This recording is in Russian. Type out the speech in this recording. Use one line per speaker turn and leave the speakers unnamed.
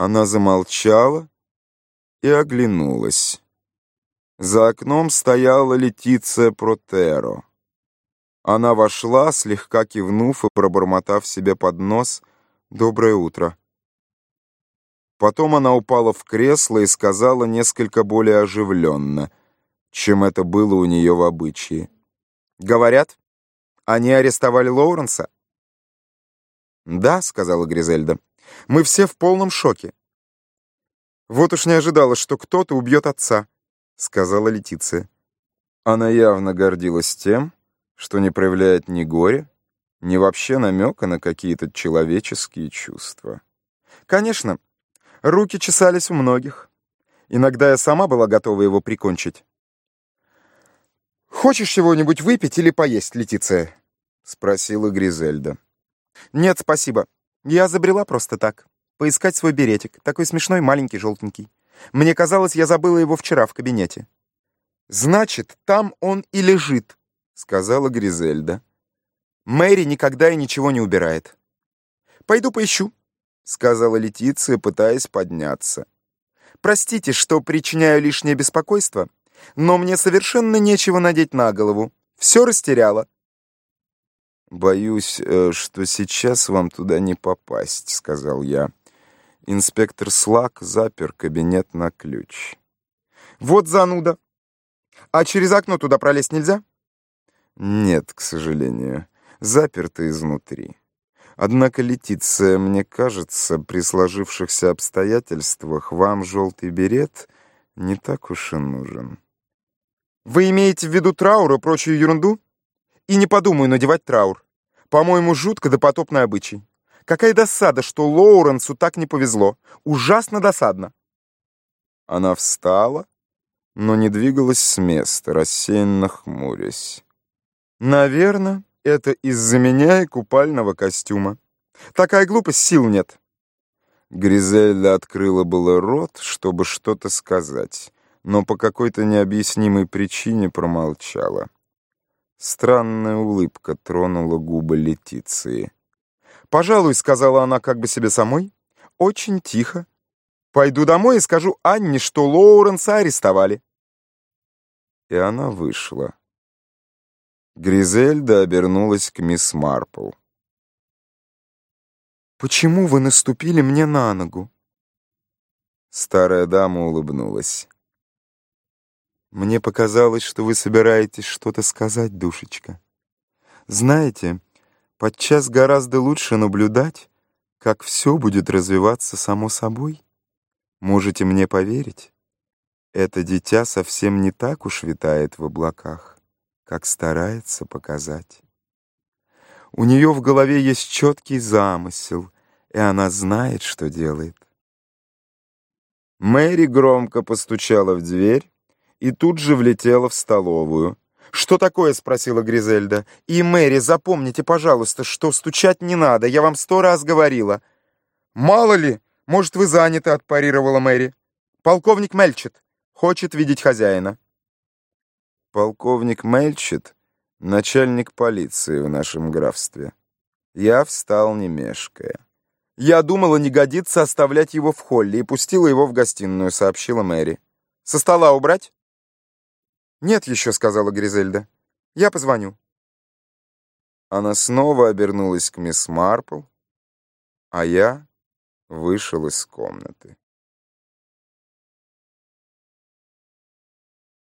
Она замолчала и оглянулась. За окном стояла Летиция Протеро. Она вошла, слегка кивнув и пробормотав себе под нос «Доброе утро». Потом она упала в кресло и сказала несколько более оживленно, чем это было у нее в обычае. «Говорят, они арестовали Лоуренса?» «Да», — сказала Гризельда, — «мы все в полном шоке». «Вот уж не ожидала, что кто-то убьет отца», — сказала Летиция. Она явно гордилась тем, что не проявляет ни горя, ни вообще намека на какие-то человеческие чувства. «Конечно, руки чесались у многих. Иногда я сама была готова его прикончить». «Хочешь чего-нибудь выпить или поесть, Летиция?» — спросила Гризельда. «Нет, спасибо. Я забрела просто так. Поискать свой беретик. Такой смешной, маленький, желтенький. Мне казалось, я забыла его вчера в кабинете». «Значит, там он и лежит», — сказала Гризельда. «Мэри никогда и ничего не убирает». «Пойду поищу», — сказала Летиция, пытаясь подняться. «Простите, что причиняю лишнее беспокойство, но мне совершенно нечего надеть на голову. Все растеряла». «Боюсь, что сейчас вам туда не попасть», — сказал я. Инспектор Слак запер кабинет на ключ. «Вот зануда. А через окно туда пролезть нельзя?» «Нет, к сожалению. Заперто изнутри. Однако, Летиция, мне кажется, при сложившихся обстоятельствах вам желтый берет не так уж и нужен». «Вы имеете в виду траур и прочую ерунду? И не подумаю надевать траур. По-моему, жутко допотопный обычай. Какая досада, что Лоуренсу так не повезло. Ужасно досадно». Она встала, но не двигалась с места, рассеянно хмурясь. «Наверное, это из-за меня и купального костюма. Такая глупость, сил нет». Гризельда открыла было рот, чтобы что-то сказать, но по какой-то необъяснимой причине промолчала. Странная улыбка тронула губы Летиции. «Пожалуй, — сказала она как бы себе самой, — очень тихо. Пойду домой и скажу Анне, что Лоуренса арестовали». И она вышла. Гризельда обернулась к мисс Марпл. «Почему вы наступили мне на ногу?» Старая дама улыбнулась. «Мне показалось, что вы собираетесь что-то сказать, душечка. Знаете, подчас гораздо лучше наблюдать, как все будет развиваться само собой. Можете мне поверить, это дитя совсем не так уж витает в облаках, как старается показать. У нее в голове есть четкий замысел, и она знает, что делает». Мэри громко постучала в дверь и тут же влетела в столовую. «Что такое?» — спросила Гризельда. «И, Мэри, запомните, пожалуйста, что стучать не надо, я вам 100 раз говорила». «Мало ли, может, вы заняты», — отпарировала Мэри. «Полковник Мельчет хочет видеть хозяина». «Полковник Мельчет — начальник полиции в нашем графстве». Я встал, не мешкая. «Я думала, не годится оставлять его в холле, и пустила его в гостиную», — сообщила Мэри. «Со стола убрать?» «Нет еще», — сказала Гризельда. «Я позвоню». Она снова обернулась к мисс Марпл, а я вышел из комнаты.